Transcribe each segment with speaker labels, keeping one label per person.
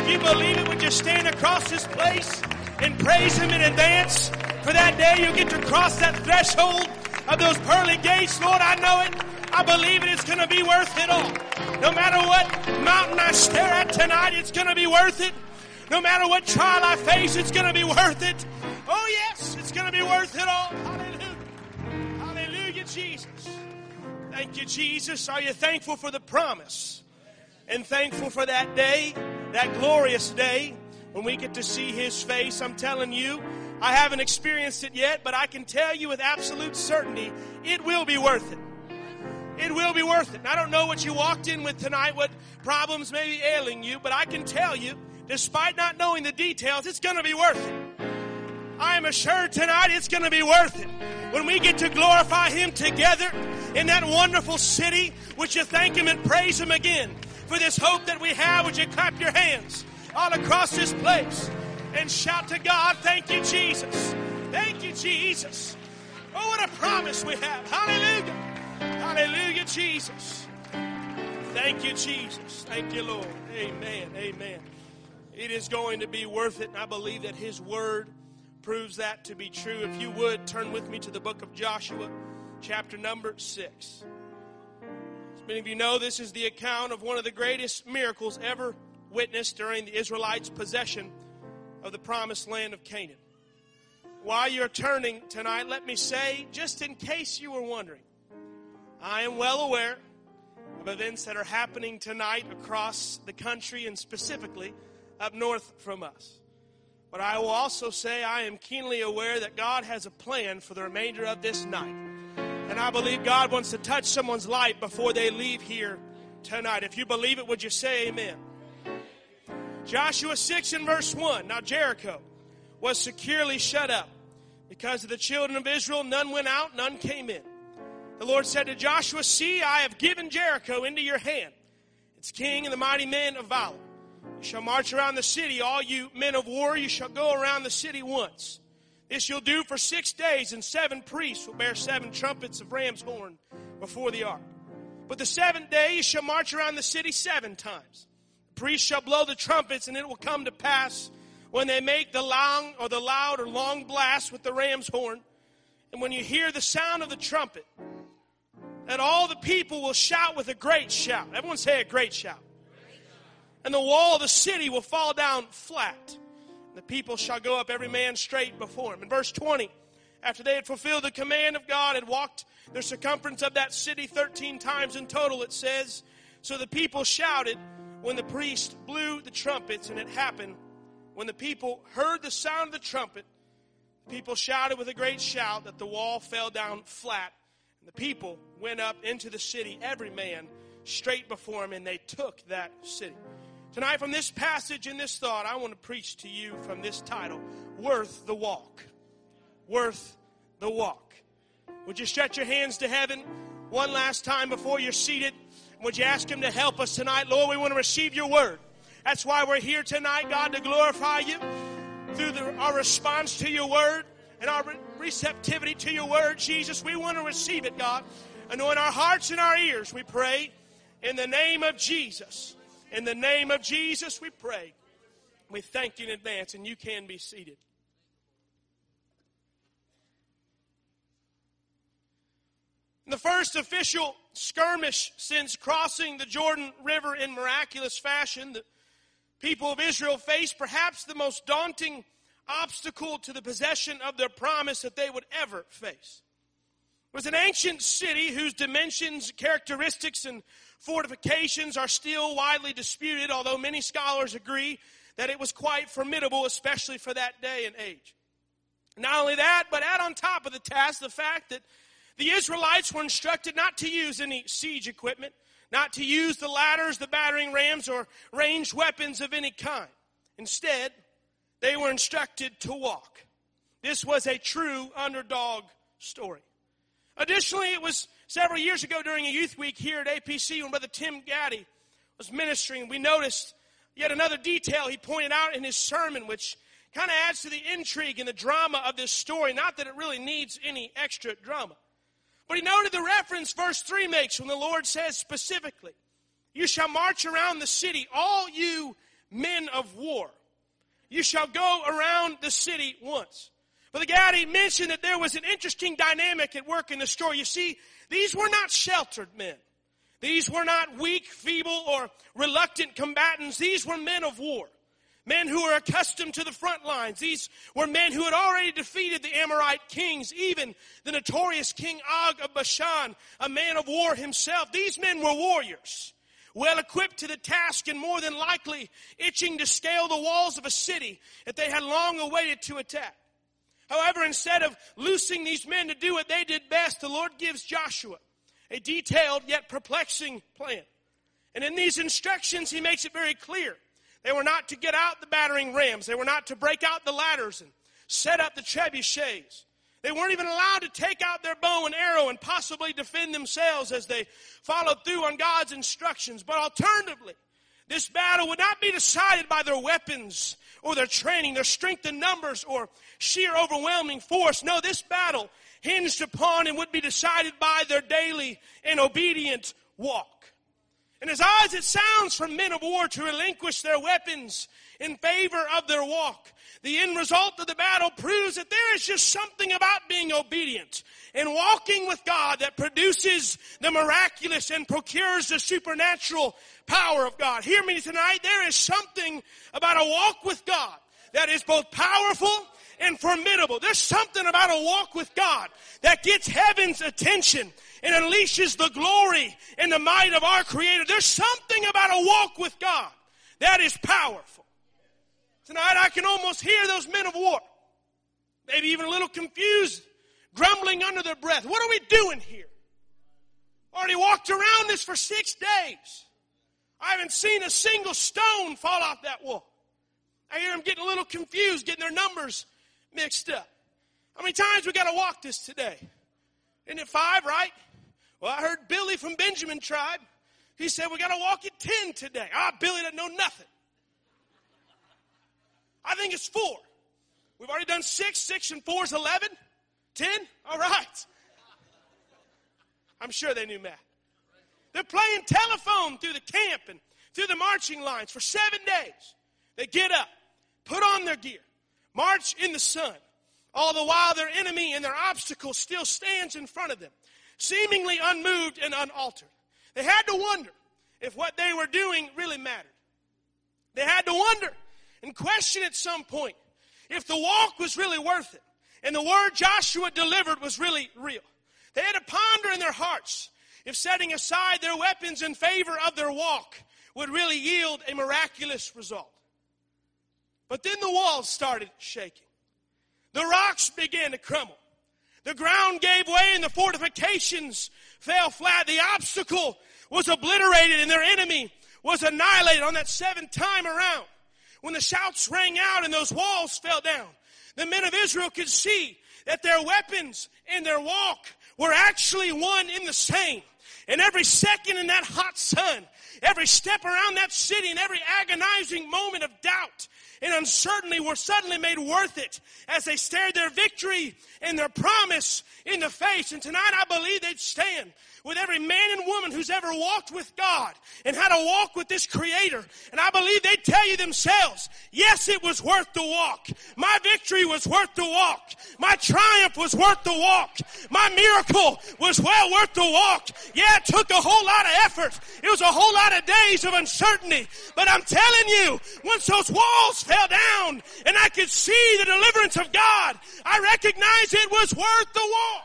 Speaker 1: If you believe it, would you stand across this place and praise Him in advance for that day you'll get to cross that threshold of those pearly gates. Lord, I know it. I believe it. It's going to be worth it all. No matter what mountain I stare at tonight, it's going to be worth it. No matter what trial I face, it's going to be worth it. Oh, yes, it's going to be worth it all. Hallelujah. Hallelujah, Jesus. Thank you, Jesus. Are you thankful for the promise? And thankful for that day, that glorious day, when we get to see His face? I'm telling you, I haven't experienced it yet, but I can tell you with absolute certainty, it will be worth it. It will be worth it. And I don't know what you walked in with tonight, what problems may be ailing you, but I can tell you, despite not knowing the details, it's going to be worth it. I am assured tonight it's going to be worth it. When we get to glorify Him together in that wonderful city, would you thank Him and praise Him again for this hope that we have? Would you clap your hands all across this place and shout to God, thank you, Jesus. Thank you, Jesus. Oh, what a promise we have. Hallelujah. Hallelujah, Jesus. Thank you, Jesus. Thank you, Lord. Amen. Amen. It is going to be worth it, and I believe that His Word proves that to be true. If you would, turn with me to the book of Joshua, chapter number 6. As many of you know, this is the account of one of the greatest miracles ever witnessed during the Israelites' possession of the promised land of Canaan. While you're turning tonight, let me say, just in case you were wondering, I am well aware of events that are happening tonight across the country and specifically up north from us. But I will also say I am keenly aware that God has a plan for the remainder of this night. And I believe God wants to touch someone's life before they leave here tonight. If you believe it, would you say amen? Joshua 6 and verse 1. Now Jericho was securely shut up. Because of the children of Israel, none went out, none came in. The Lord said to Joshua, see, I have given Jericho into your hand, its king and the mighty men of valor. You shall march around the city, all you men of war. You shall go around the city once. This you'll do for 6 days, and 7 priests will bear 7 trumpets of ram's horn before the ark. But the 7th day you shall march around the city 7 times. The priests shall blow the trumpets, and it will come to pass when they make the loud or long blast with the ram's horn, and when you hear the sound of the trumpet, that all the people will shout with a great shout. Everyone say a great shout. And the wall of the city will fall down flat. The people shall go up every man straight before him. In verse 20, after they had fulfilled the command of God and walked the circumference of that city 13 times in total, it says, so the people shouted when the priest blew the trumpets, and it happened when the people heard the sound of the trumpet, the people shouted with a great shout that the wall fell down flat. And the people went up into the city, every man straight before him, and they took that city. Tonight, from this passage and this thought, I want to preach to you from this title, Worth the Walk. Worth the Walk. Would you stretch your hands to heaven one last time before you're seated? Would you ask Him to help us tonight? Lord, we want to receive your word. That's why we're here tonight, God, to glorify you through our response to your word and our receptivity to your word. Jesus, we want to receive it, God. Anoint our hearts and our ears, we pray, in the name of Jesus. In the name of Jesus, we pray. We thank you in advance, and you can be seated. In the first official skirmish since crossing the Jordan River in miraculous fashion, the people of Israel faced perhaps the most daunting obstacle to the possession of their promise that they would ever face. It was an ancient city whose dimensions, characteristics, and fortifications are still widely disputed, although many scholars agree that it was quite formidable, especially for that day and age. Not only that, but add on top of the task the fact that the Israelites were instructed not to use any siege equipment, not to use the ladders, the battering rams, or ranged weapons of any kind. Instead, they were instructed to walk. This was a true underdog story. Additionally, it was several years ago during a youth week here at APC when Brother Tim Gaddy was ministering. We noticed yet another detail he pointed out in his sermon, which kind of adds to the intrigue and the drama of this story. Not that it really needs any extra drama. But he noted the reference verse 3 makes when the Lord says specifically, you shall march around the city, all you men of war. You shall go around the city once. Brother Gaddy mentioned that there was an interesting dynamic at work in the story. You see, these were not sheltered men. These were not weak, feeble, or reluctant combatants. These were men of war. Men who were accustomed to the front lines. These were men who had already defeated the Amorite kings, even the notorious King Og of Bashan, a man of war himself. These men were warriors, well equipped to the task and more than likely itching to scale the walls of a city that they had long awaited to attack. However, instead of loosing these men to do what they did best, the Lord gives Joshua a detailed yet perplexing plan. And in these instructions, he makes it very clear. They were not to get out the battering rams. They were not to break out the ladders and set up the trebuchets. They weren't even allowed to take out their bow and arrow and possibly defend themselves as they followed through on God's instructions. But alternatively, this battle would not be decided by their weapons or their training, their strength in numbers, or sheer overwhelming force. No, this battle hinged upon and would be decided by their daily and obedient walk. And as odd as it sounds for men of war to relinquish their weapons in favor of their walk, the end result of the battle proves that there is just something about being obedient and walking with God that produces the miraculous and procures the supernatural power of God. Hear me tonight. There is something about a walk with God that is both powerful and formidable. There's something about a walk with God that gets heaven's attention and unleashes the glory and the might of our Creator. There's something about a walk with God that is powerful. Tonight I can almost hear those men of war, maybe even a little confused, grumbling under their breath. What are we doing here? Already walked around this for 6 days. I haven't seen a single stone fall off that wall. I hear them getting a little confused, getting their numbers mixed up. How many times we got to walk this today? Isn't it 5, right? Well, I heard Billy from Benjamin tribe. He said we got to walk it 10 today. Billy doesn't know nothing. I think it's 4. We've already done 6. 6 and 4 is 11. 10? All right. I'm sure they knew math. They're playing telephone through the camp and through the marching lines for 7 days. They get up, put on their gear, march in the sun. All the while their enemy and their obstacle still stands in front of them, seemingly unmoved and unaltered. They had to wonder if what they were doing really mattered. They had to wonder and question at some point if the walk was really worth it and the word Joshua delivered was really real. They had to ponder in their hearts if setting aside their weapons in favor of their walk would really yield a miraculous result. But then the walls started shaking. The rocks began to crumble. The ground gave way and the fortifications fell flat. The obstacle was obliterated and their enemy was annihilated on that 7th time around. When the shouts rang out and those walls fell down, the men of Israel could see that their weapons and their walk were actually one in the same. And every second in that hot sun, every step around that city, and every agonizing moment of doubt and uncertainty were suddenly made worth it as they stared their victory and their promise in the face. And tonight I believe they'd stand with every man and woman who's ever walked with God and had a walk with this Creator. And I believe they'd tell you themselves, yes, it was worth the walk. My victory was worth the walk. My triumph was worth the walk. My miracle was well worth the walk. Yeah, it took a whole lot of effort. It was a whole lot of days of uncertainty. But I'm telling you, once those walls fell down and I could see the deliverance of God, I recognized it was worth the walk.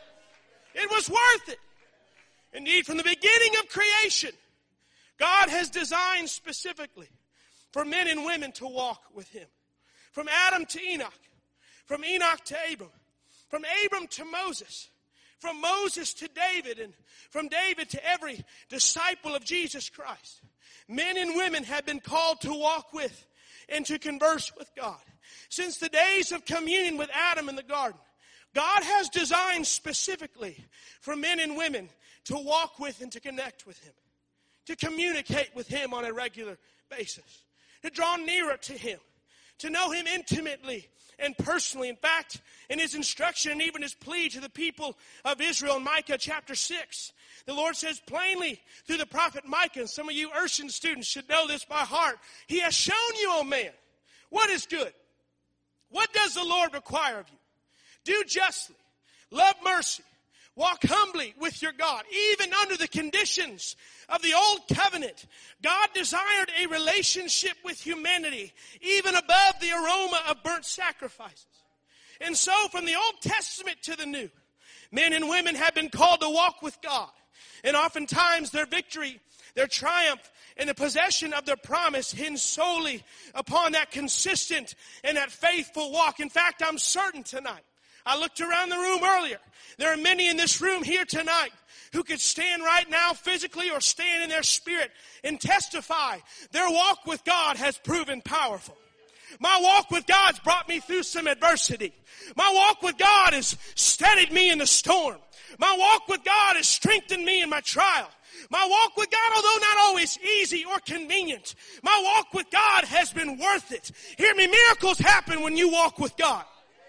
Speaker 1: It was worth it. Indeed, from the beginning of creation, God has designed specifically for men and women to walk with Him. From Adam to Enoch, from Enoch to Abram, from Abram to Moses, from Moses to David, and from David to every disciple of Jesus Christ. Men and women have been called to walk with and to converse with God. Since the days of communion with Adam in the garden, God has designed specifically for men and women to walk with and to connect with Him, to communicate with Him on a regular basis, to draw nearer to Him, to know him intimately and personally. In fact, in his instruction and even his plea to the people of Israel in Micah chapter 6, the Lord says plainly through the prophet Micah, and some of you Urshan students should know this by heart, he has shown you, O man, what is good. What does the Lord require of you? Do justly, love mercy, walk humbly with your God. Even under the conditions of the old covenant, God desired a relationship with humanity, even above the aroma of burnt sacrifices. And so from the Old Testament to the New, men and women have been called to walk with God. And oftentimes their victory, their triumph, and the possession of their promise hinge solely upon that consistent and that faithful walk. In fact, I'm certain tonight, I looked around the room earlier, there are many in this room here tonight who could stand right now physically or stand in their spirit and testify their walk with God has proven powerful. My walk with God's brought me through some adversity. My walk with God has steadied me in the storm. My walk with God has strengthened me in my trial. My walk with God, although not always easy or convenient, my walk with God has been worth it. Hear me, miracles happen when you walk with God.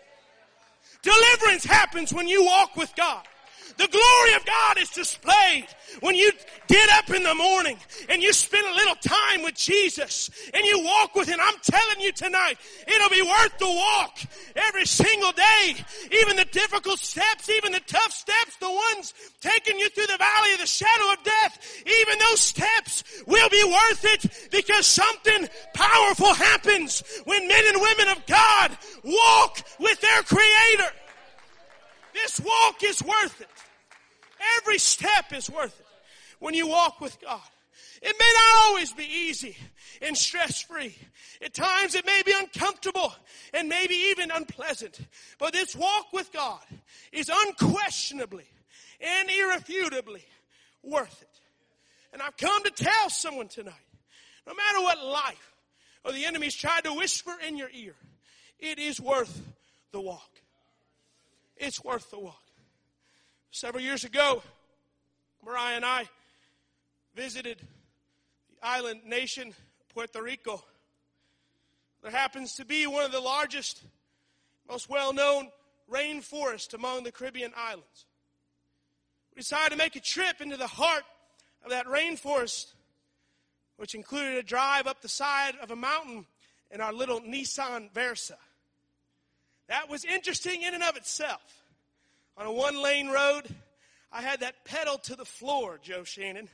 Speaker 1: Deliverance happens when you walk with God. The glory of God is displayed when you get up in the morning and you spend a little time with Jesus and you walk with Him. I'm telling you tonight, it'll be worth the walk every single day. Even the difficult steps, even the tough steps, the ones taking you through the valley of the shadow of death, even those steps will be worth it, because something powerful happens when men and women of God walk with their Creator. This walk is worth it. Every step is worth it when you walk with God. It may not always be easy and stress-free. At times it may be uncomfortable and maybe even unpleasant. But this walk with God is unquestionably and irrefutably worth it. And I've come to tell someone tonight, no matter what life or the enemy's tried to whisper in your ear, it is worth the walk. It's worth the walk. Several years ago, Mariah and I visited the island nation, Puerto Rico. There happens to be one of the largest, most well-known rainforests among the Caribbean islands. We decided to make a trip into the heart of that rainforest, which included a drive up the side of a mountain in our little Nissan Versa. That was interesting in and of itself. On a one-lane road, I had that pedal to the floor, Joe Shannon.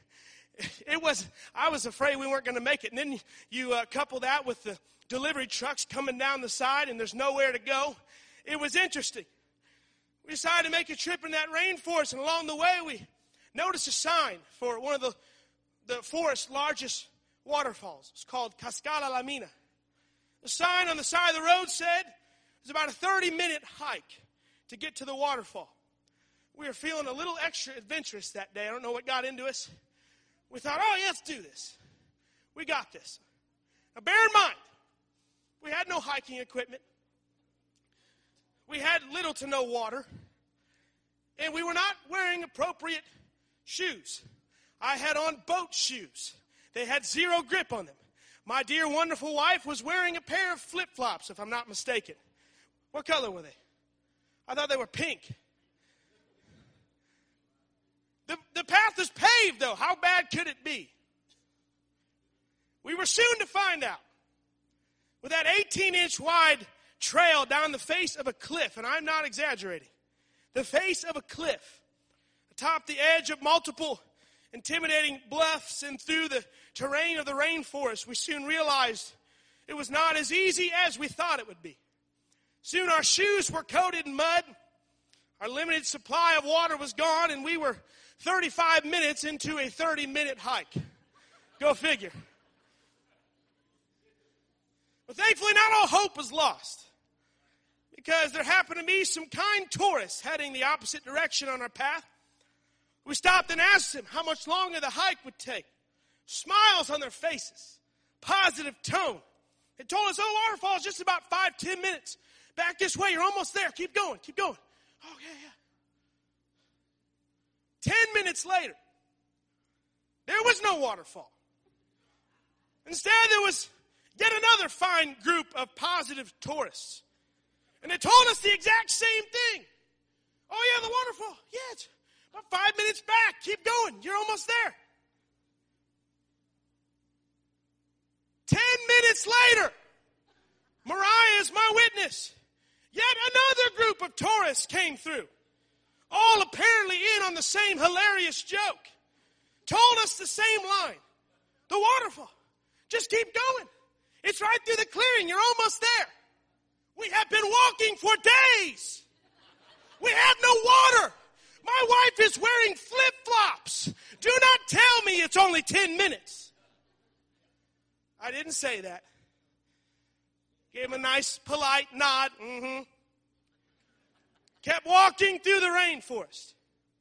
Speaker 1: I was afraid we weren't going to make it. And then you couple that with the delivery trucks coming down the side and there's nowhere to go. It was interesting. We decided to make a trip in that rainforest, and along the way we noticed a sign for one of the forest's largest waterfalls. It's called Cascada La Mina. The sign on the side of the road said it's about a 30-minute hike to get to the waterfall. We were feeling a little extra adventurous that day. I don't know what got into us. We thought, oh, yeah, let's do this. We got this. Now, bear in mind, we had no hiking equipment. We had little to no water. And we were not wearing appropriate shoes. I had on boat shoes. They had zero grip on them. My dear, wonderful wife was wearing a pair of flip-flops, if I'm not mistaken. What color were they? I thought they were pink. The path is paved, though. How bad could it be? We were soon to find out. With that 18-inch wide trail down the face of a cliff, and I'm not exaggerating, the face of a cliff, atop the edge of multiple intimidating bluffs and through the terrain of the rainforest, we soon realized it was not as easy as we thought it would be. Soon our shoes were coated in mud, our limited supply of water was gone, and we were 35 minutes into a 30-minute hike. Go figure. But thankfully not all hope was lost, because there happened to be some kind tourists heading the opposite direction on our path. We stopped and asked them how much longer the hike would take. Smiles on their faces, positive tone. They told us, oh, waterfall is just about 5-10 minutes. Back this way, you're almost there. Keep going, keep going. Oh, yeah. 10 minutes later, there was no waterfall. Instead, there was Yet another fine group of positive tourists. And they told us the exact same thing. Oh yeah, the waterfall. Yeah, it's about 5 minutes back. Keep going. You're almost there. 10 minutes later, Mariah is my witness. Yet another group of tourists came through. All apparently in on the same hilarious joke. Told us the same line. The waterfall. Just keep going. It's right through the clearing. You're almost there. We have been walking for days. We have no water. My wife is wearing flip-flops. Do not tell me it's only 10 minutes. I didn't say that. Gave him a nice, polite nod. Kept walking through the rainforest.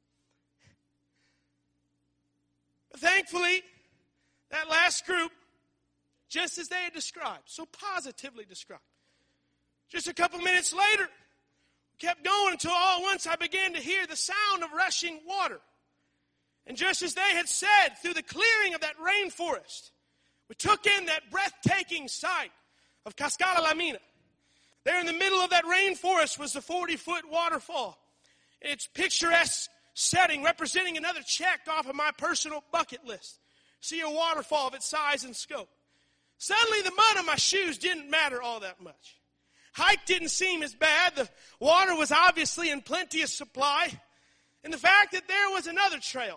Speaker 1: But thankfully, that last group, just as they had described, so positively described. Just a couple minutes later, kept going until all at once I began to hear the sound of rushing water. And just as they had said, through the clearing of that rainforest, we took in that breathtaking sight of Cascada La Mina. There in the middle of that rainforest was the 40-foot waterfall. In its picturesque setting, representing another check off of my personal bucket list. See a waterfall of its size and scope. Suddenly the mud on my shoes didn't matter all that much. Hike didn't seem as bad. The water was obviously in plenteous supply. And the fact that there was another trail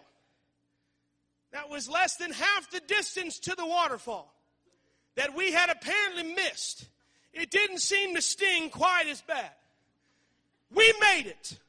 Speaker 1: that was less than half the distance to the waterfall that we had apparently missed, it didn't seem to sting quite as bad. We made it.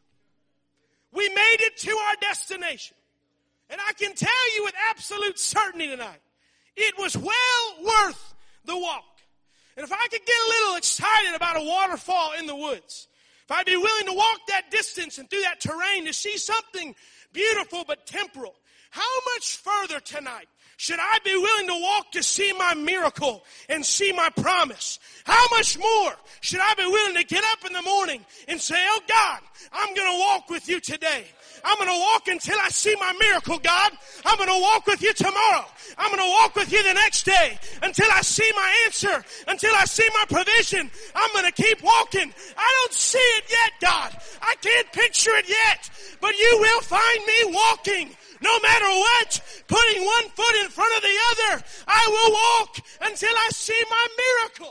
Speaker 1: We made it to our destination. And I can tell you with absolute certainty tonight, it was well worth the walk. And if I could get a little excited about a waterfall in the woods, if I'd be willing to walk that distance and through that terrain to see something beautiful but temporal, how much further tonight should I be willing to walk to see my miracle and see my promise? How much more should I be willing to get up in the morning and say, oh God, I'm going to walk with you today. I'm going to walk until I see my miracle, God. I'm going to walk with you tomorrow. I'm going to walk with you the next day until I see my answer, until I see my provision. I'm going to keep walking. I don't see it yet, God. I can't picture it yet, but you will find me walking. No matter what, putting one foot in front of the other, I will walk until I see my miracle.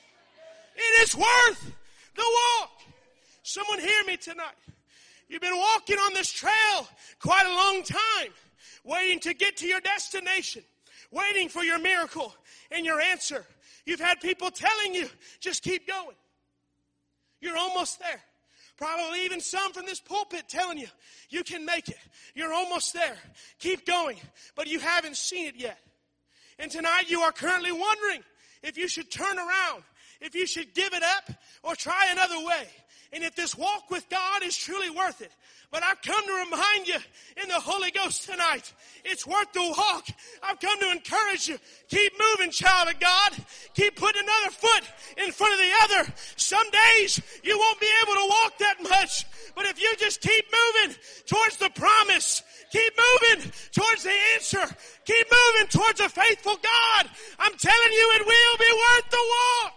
Speaker 1: It is worth the walk. Someone hear me tonight. You've been walking on this trail quite a long time, waiting to get to your destination, waiting for your miracle and your answer. You've had people telling you, just keep going. You're almost there. Probably even some from this pulpit telling you, you can make it. You're almost there. Keep going. But you haven't seen it yet. And tonight you are currently wondering if you should turn around, if you should give it up or try another way. And if this walk with God is truly worth it. But I've come to remind you in the Holy Ghost tonight, it's worth the walk. I've come to encourage you. Keep moving, child of God. Keep putting another foot in front of the other. Some days you won't be able to walk that much. But if you just keep moving towards the promise, keep moving towards the answer, keep moving towards a faithful God, I'm telling you it will be worth the walk.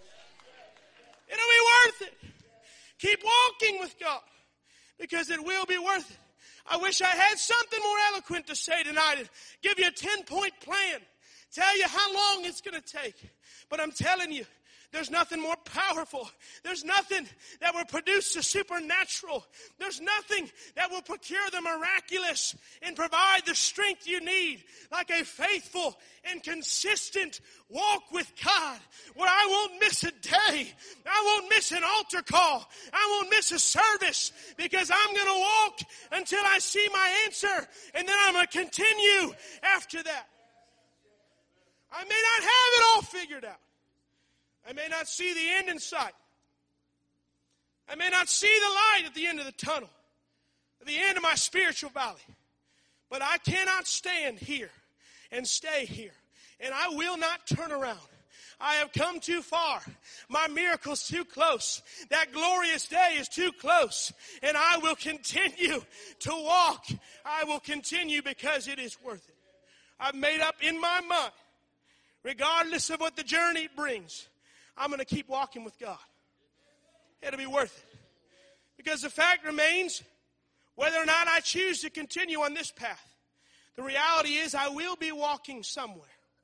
Speaker 1: It'll be worth it. Keep walking with God because it will be worth it. I wish I had something more eloquent to say tonight and give you a 10-point plan, tell you how long it's going to take. But I'm telling you, there's nothing more powerful. There's nothing that will produce the supernatural. There's nothing that will procure the miraculous and provide the strength you need like a faithful and consistent walk with God where I won't miss a day. I won't miss an altar call. I won't miss a service because I'm going to walk until I see my answer and then I'm going to continue after that. I may not have it all figured out. I may not see the end in sight. I may not see the light at the end of the tunnel, at the end of my spiritual valley. But I cannot stand here and stay here. And I will not turn around. I have come too far. My miracle's too close. That glorious day is too close. And I will continue to walk. I will continue because it is worth it. I've made up in my mind. regardless of what the journey brings, I'm going to keep walking with God. It'll be worth it. Because the fact remains, whether or not I choose to continue on this path, the reality is I will be walking somewhere.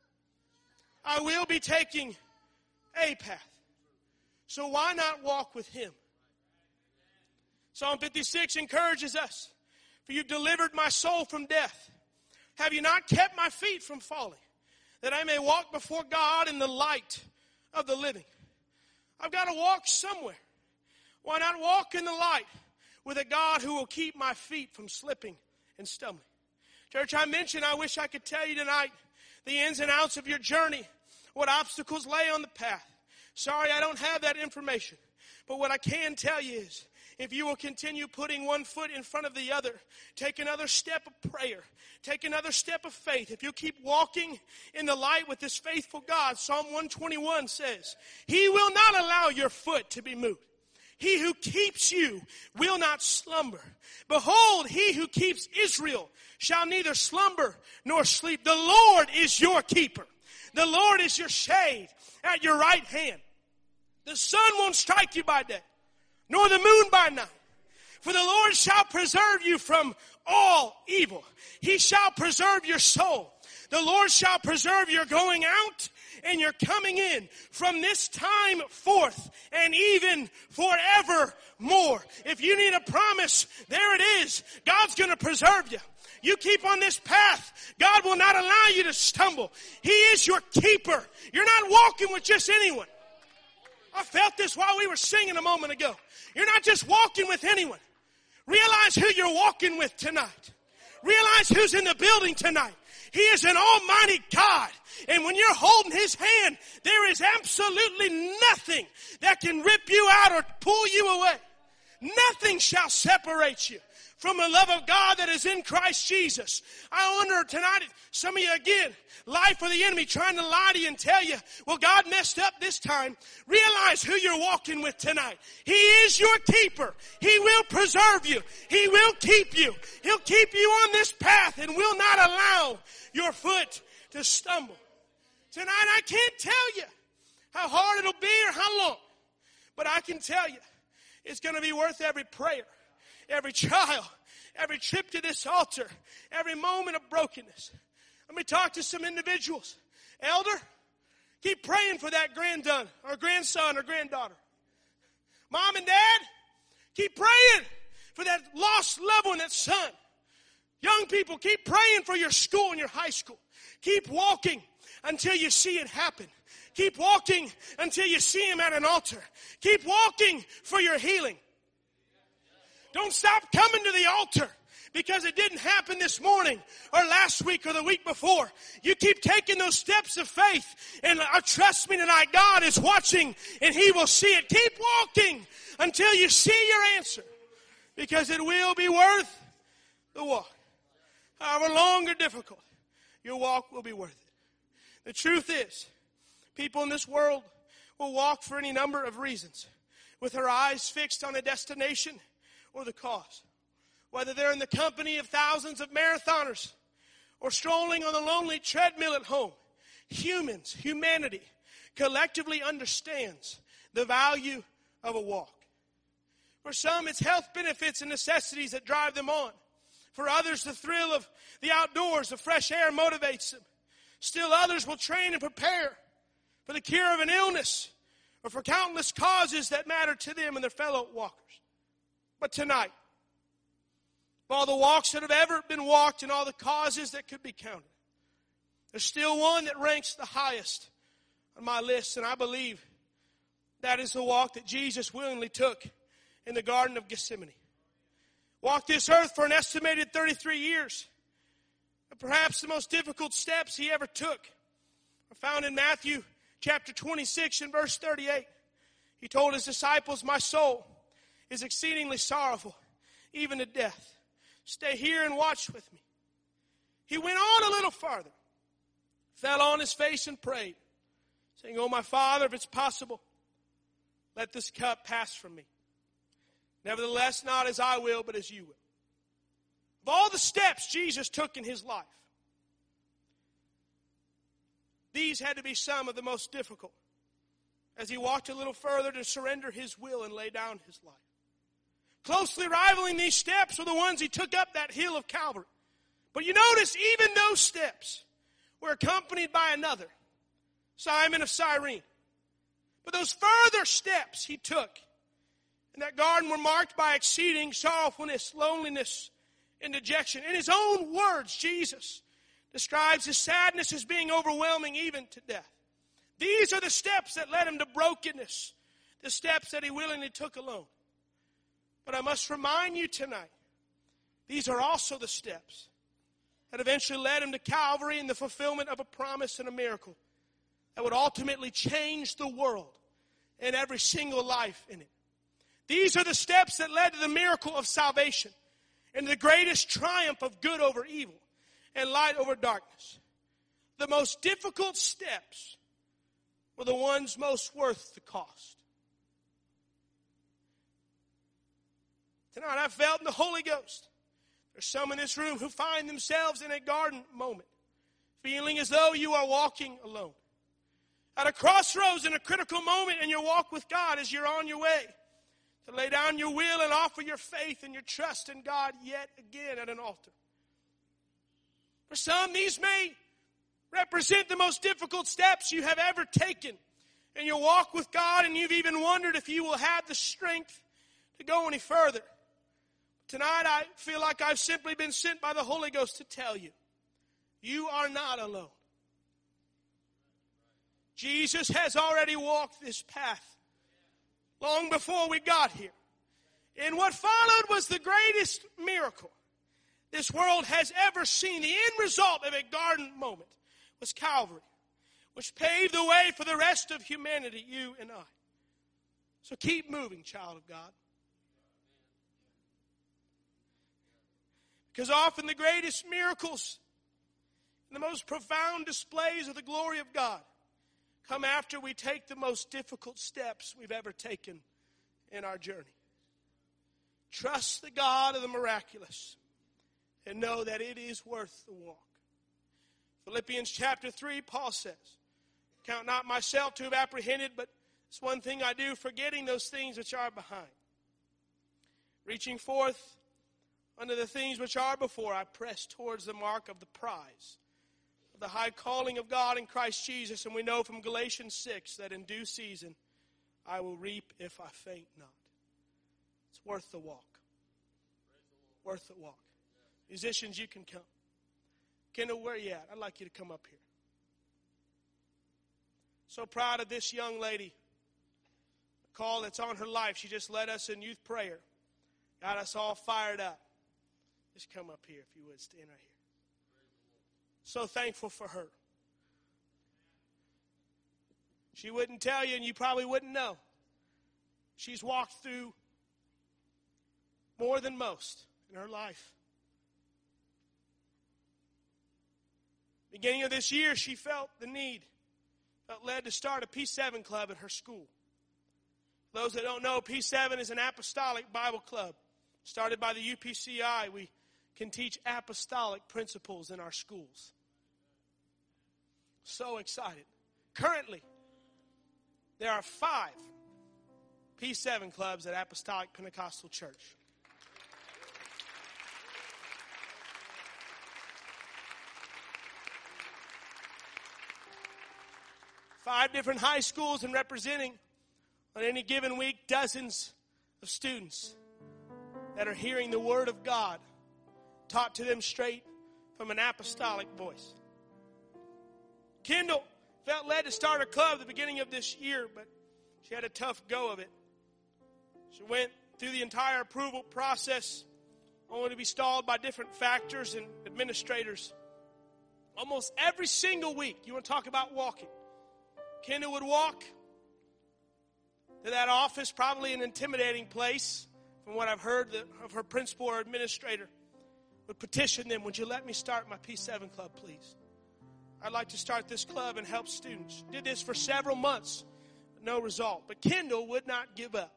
Speaker 1: I will be taking a path. So why not walk with Him? Psalm 56 encourages us, for you've delivered my soul from death. Have you not kept my feet from falling, that I may walk before God in the light of the living? I've got to walk somewhere. Why not walk in the light with a God who will keep my feet from slipping and stumbling? Church, I mentioned I wish I could tell you tonight the ins and outs of your journey, what obstacles lay on the path. Sorry, I don't have that information. But what I can tell you is, if you will continue putting one foot in front of the other, take another step of prayer, take another step of faith. If you keep walking in the light with this faithful God, Psalm 121 says, He will not allow your foot to be moved. He who keeps you will not slumber. Behold, He who keeps Israel shall neither slumber nor sleep. The Lord is your keeper. The Lord is your shade at your right hand. The sun won't strike you by day, nor the moon by night. For the Lord shall preserve you from all evil. He shall preserve your soul. The Lord shall preserve your going out and your coming in from this time forth and even forevermore. If you need a promise, there it is. God's going to preserve you. You keep on this path, God will not allow you to stumble. He is your keeper. You're not walking with just anyone. I felt this while we were singing a moment ago. You're not just walking with anyone. Realize who you're walking with tonight. Realize who's in the building tonight. He is an almighty God. And when you're holding His hand, there is absolutely nothing that can rip you out or pull you away. Nothing shall separate you from the love of God that is in Christ Jesus. I wonder tonight, some of you again, life or the enemy trying to lie to you and tell you, well, God messed up this time. Realize who you're walking with tonight. He is your keeper. He will preserve you. He will keep you. He'll keep you on this path and will not allow your foot to stumble. Tonight, I can't tell you how hard it'll be or how long, but I can tell you it's going to be worth every prayer, every trial, every trip to this altar, every moment of brokenness. Let me talk to some individuals. Elder, keep praying for that grandson or granddaughter. Mom and Dad, keep praying for that lost loved one, that son. Young people, keep praying for your school and your high school. Keep walking until you see it happen. Keep walking until you see Him at an altar. Keep walking for your healing. Don't stop coming to the altar because it didn't happen this morning or last week or the week before. You keep taking those steps of faith, and trust me tonight, God is watching and He will see it. Keep walking until you see your answer, because it will be worth the walk. However long or difficult, your walk will be worth it. The truth is, people in this world will walk for any number of reasons, with their eyes fixed on a destination or the cause. Whether they're in the company of thousands of marathoners or strolling on the lonely treadmill at home, humanity collectively understands the value of a walk. For some, it's health benefits and necessities that drive them on. For others, the thrill of the outdoors, the fresh air motivates them. Still others will train and prepare for the cure of an illness or for countless causes that matter to them and their fellow walkers. But tonight, of all the walks that have ever been walked and all the causes that could be counted, there's still one that ranks the highest on my list, and I believe that is the walk that Jesus willingly took in the Garden of Gethsemane. Walked this earth for an estimated 33 years. And perhaps the most difficult steps He ever took are found in Matthew chapter 26 and verse 38. He told His disciples, "My soul is exceedingly sorrowful, even to death. Stay here and watch with me." He went on a little farther, fell on His face and prayed, saying, "Oh, my Father, if it's possible, let this cup pass from me. Nevertheless, not as I will, but as you will." Of all the steps Jesus took in His life, These had to be some of the most difficult as he walked a little further to surrender his will and lay down his life. Closely rivaling these steps were the ones he took up that hill of Calvary. But you notice even those steps were accompanied by another, Simon of Cyrene. But those further steps he took in that garden were marked by exceeding sorrowfulness, loneliness, and dejection. In his own words, Jesus describes his sadness as being overwhelming even to death. These are the steps that led him to brokenness, the steps that he willingly took alone. But I must remind you tonight, these are also the steps that eventually led him to Calvary and the fulfillment of a promise and a miracle that would ultimately change the world and every single life in it. These are the steps that led to the miracle of salvation and the greatest triumph of good over evil and light over darkness. The most difficult steps were the ones most worth the cost. Tonight I felt in the Holy Ghost. There's some in this room who find themselves in a garden moment, feeling as though you are walking alone. At a crossroads in a critical moment in your walk with God as you're on your way to lay down your will and offer your faith and your trust in God yet again at an altar. For some, these may represent the most difficult steps you have ever taken in your walk with God, and you've even wondered if you will have the strength to go any further. Tonight, I feel like I've simply been sent by the Holy Ghost to tell you, you are not alone. Jesus has already walked this path long before we got here. And what followed was the greatest miracle this world has ever seen. The end result of a garden moment was Calvary, which paved the way for the rest of humanity, you and I. So keep moving, child of God. Because often the greatest miracles and the most profound displays of the glory of God come after we take the most difficult steps we've ever taken in our journey. Trust the God of the miraculous and know that it is worth the walk. Philippians chapter 3, Paul says, count not myself to have apprehended, but it's one thing I do, forgetting those things which are behind. Reaching forth unto the things which are before, I press towards the mark of the prize of the high calling of God in Christ Jesus. And we know from Galatians 6 that in due season I will reap if I faint not. It's worth the walk. Worth the walk. Musicians, you can come. Kendall, where are you at? I'd like you to come up here. So proud of this young lady. The call that's on her life. She just led us in youth prayer. Got us all fired up. Just come up here if you would. Stand right here. So thankful for her. She wouldn't tell you, and you probably wouldn't know. She's walked through more than most in her life. Beginning of this year, she felt the need, felt led to start a P7 club at her school. Those that don't know, P7 is an apostolic Bible club started by the UPCI. We can teach apostolic principles in our schools. So excited. Currently, there are 5 P7 clubs at Apostolic Pentecostal Church. Five different high schools, and representing on any given week dozens of students that are hearing the Word of God taught to them straight from an apostolic voice. Kendall felt led to start a club at the beginning of this year, but she had a tough go of it. She went through the entire approval process, only to be stalled by different factors and administrators. Almost every single week, you want to talk about walking. Kendall would walk to that office, probably an intimidating place, from what I've heard of her principal or administrator, would petition them, would you let me start my P7 club, please? I'd like to start this club and help students. Did this for several months, but no result. But Kendall would not give up.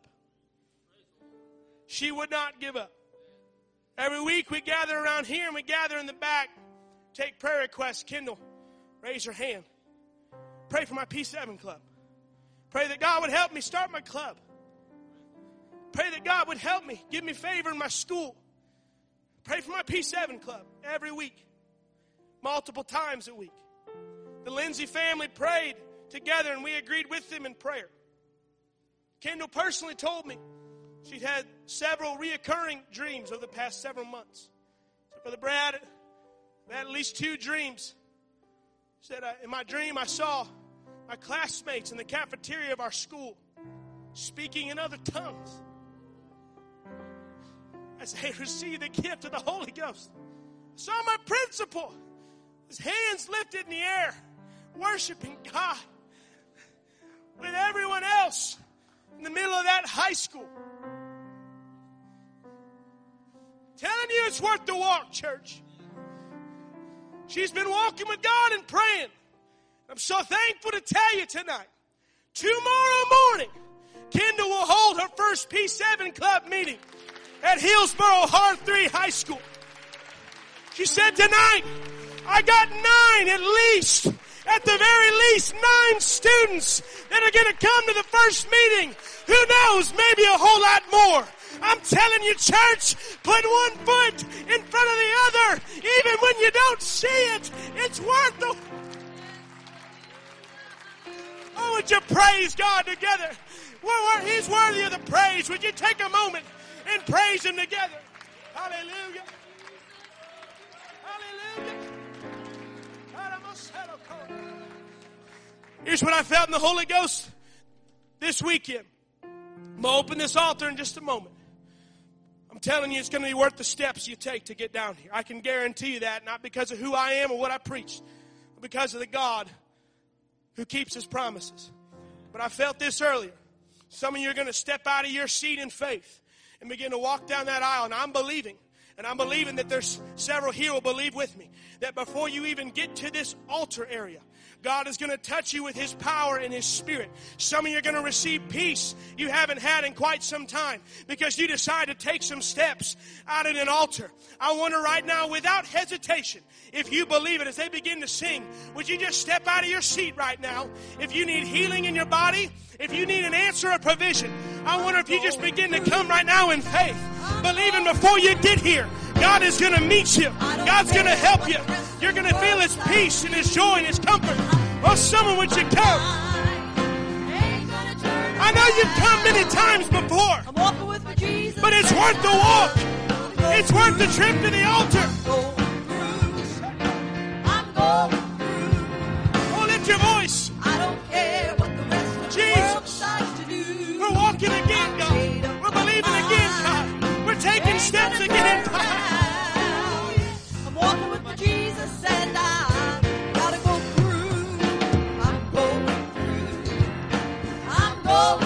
Speaker 1: She would not give up. Every week we gather around here and we gather in the back, take prayer requests. Kendall, raise her hand. Pray for my P7 club. Pray that God would help me start my club. Pray that God would help me, give me favor in my school. Pray for my P7 club every week, multiple times a week. The Lindsay family prayed together, and we agreed with them in prayer. Kendall personally told me she'd had several reoccurring dreams over the past several months. So, Brother Brad, I had at least 2 dreams. She said, in my dream, I saw my classmates in the cafeteria of our school speaking in other tongues as they received the gift of the Holy Ghost. I saw my principal, his hands lifted in the air, worshiping God with everyone else in the middle of that high school. Telling you it's worth the walk, church. She's been walking with God and praying. I'm so thankful to tell you tonight, tomorrow morning, Kendall will hold her first P7 club meeting at Hillsboro Hard 3 High School. She said, tonight, I got 9 at least, at the very least, 9 students that are going to come to the first meeting. Who knows, maybe a whole lot more. I'm telling you, church, put one foot in front of the other. Even when you don't see it, it's worth the... Oh, would you praise God together? He's worthy of the praise. Would you take a moment and praise Him together? Hallelujah. Hallelujah. Here's what I felt in the Holy Ghost this weekend. I'm going to open this altar in just a moment. I'm telling you, it's going to be worth the steps you take to get down here. I can guarantee you that, not because of who I am or what I preach, but because of the God who keeps His promises. But I felt this earlier. Some of you are going to step out of your seat in faith and begin to walk down that aisle. And I'm believing that there's several here who will believe with me, that before you even get to this altar area, God is going to touch you with His power and His Spirit. Some of you are going to receive peace you haven't had in quite some time because you decided to take some steps out at an altar. I wonder right now, without hesitation, if you believe it, as they begin to sing, would you just step out of your seat right now? If you need healing in your body, if you need an answer or provision, I wonder if you just begin to come right now in faith, believing before you get here, God is going to meet you. God's going to help you. You're going to feel His peace and His joy and His comfort. Oh, someone, would you come? I know you've come many times before, but it's worth the walk. It's worth the trip to the altar. Oh, lift your voice.
Speaker 2: I don't care what the rest of the world decides to do.
Speaker 1: We're walking again, God. We're believing again, God. We're taking steps again, God.
Speaker 2: I'm walking with Jesus and I gotta go through. I'm going through. I'm going